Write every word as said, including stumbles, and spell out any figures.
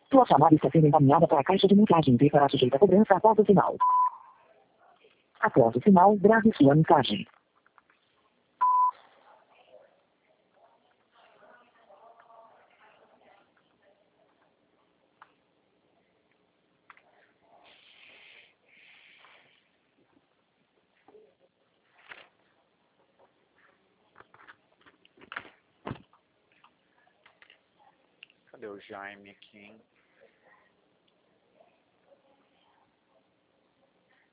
Sua chamada está sendo encaminhada para a caixa de mensagem e será sujeita a cobrança após o sinal. Após o sinal, grave sua mensagem. Cadê o Jaime aqui, hein?